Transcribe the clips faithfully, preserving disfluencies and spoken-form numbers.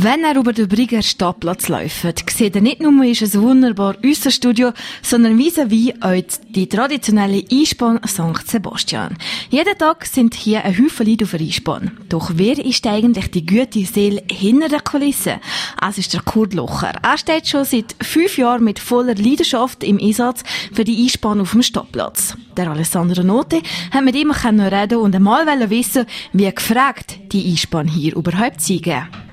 Wenn er über den Brigger Stadtplatz läuft, sieht er nicht nur ist es wunderbar unser Studio, sondern vis-à-vis auch die traditionelle Eisbahn Sankt Sebastian. Jeden Tag sind hier ein Haufen Leute auf der Eisbahn. Doch wer ist eigentlich die gute Seele hinter der Kulisse? Es ist der Kurt Locher. Er steht schon seit fünf Jahren mit voller Leidenschaft im Einsatz für die Eisbahn auf dem Stadtplatz. Der Alessandro Note hat mit ihm reden und einmal wissen, wie gefragt die Eisbahn hier überhaupt sei.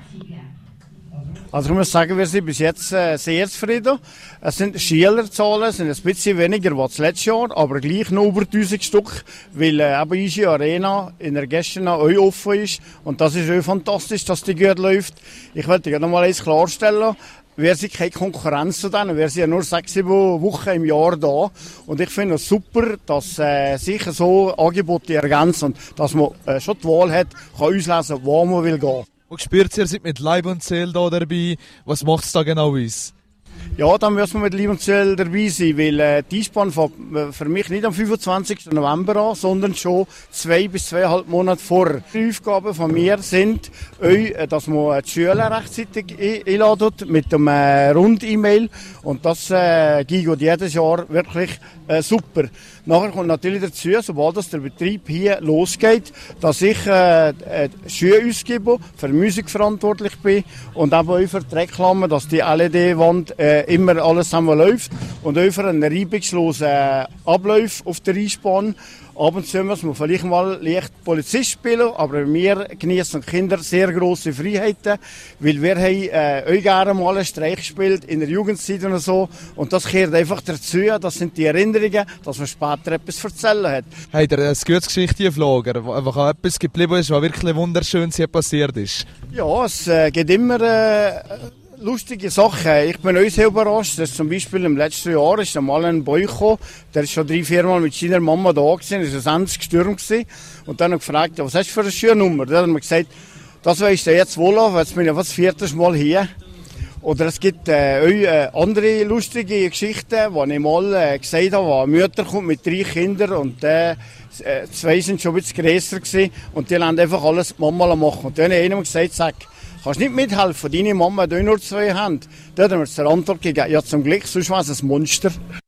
Also ich muss sagen, wir sind bis jetzt äh, sehr zufrieden. Es sind Schülerzahlen, sind ein bisschen weniger als letztes Jahr, aber gleich noch über tausend Stück, weil äh, eben unsere Arena in der Gäste auch offen ist. Und das ist auch fantastisch, dass die gut läuft. Ich wollte noch mal eins klarstellen. Wir sind keine Konkurrenz zu denen, wir sind ja nur sechs, sieben Wochen im Jahr da. Und ich finde es super, dass äh, sich so Angebote ergänzen und dass man äh, schon die Wahl hat, kann auslesen, wo man will gehen. Und spürt ihr, seid mit Leib und Seele da dabei. Was macht es da genau aus? Ja, dann müssen wir mit Leib und Seele dabei sein, weil äh, die Eisbahn fängt für mich nicht am fünfundzwanzigsten November an, sondern schon zwei bis zweieinhalb Monate vor. Die Aufgaben von mir sind, auch, dass man die Schüler rechtzeitig einladet mit einem äh, Rund-E-Mail und das äh, geht jedes Jahr wirklich äh, super. Nachher kommt natürlich dazu, sobald das der Betrieb hier losgeht, dass ich äh, Schuhe ausgebe, für Musik verantwortlich bin und eben auch für die Reklame, dass die L E D-Wand äh, immer alles zusammen läuft und auch für einen reibungslosen äh, Ablauf auf der Eisbahn. Ab und zu muss man vielleicht mal leicht Polizist spielen, aber wir genießen Kinder sehr grosse Freiheiten, weil wir haben äh, auch gerne mal einen Streich gespielt in der Jugendzeit und so. Und das gehört einfach dazu, das sind die Erinnerungen, dass man später etwas erzählen hat. Habt ihr eine gute Geschichte auf Lager, wo einfach auch etwas geblieben ist, was wirklich wunderschön hier passiert ist? Ja, es äh, geht immer... Äh, lustige Sachen. Ich bin auch sehr überrascht, dass zum Beispiel im letzten Jahr ist einmal ein Boy gekommen, der ist schon drei, vier Mal mit seiner Mama da gewesen, ist ein Ende gestürmt gewesen. Und dann hat er gefragt, was hast du für eine Schürnummer? Dann hat er mir gesagt, das weisst du jetzt wohl auf, jetzt bin ich ja fast das vierte Mal hier. Oder es gibt äh, auch äh, andere lustige Geschichten, wo ich mal äh, gesagt habe, wo eine Mutter kommt mit drei Kindern und äh, zwei sind schon ein bisschen grösser gewesen und die lernen einfach alles die Mama machen. Und dann habe ich einem gesagt, sag, kannst nicht mithelfen, deine Mama hat nur zwei Hände. Da hat er mir zur Antwort gegeben, ja zum Glück, sonst war es ein Monster.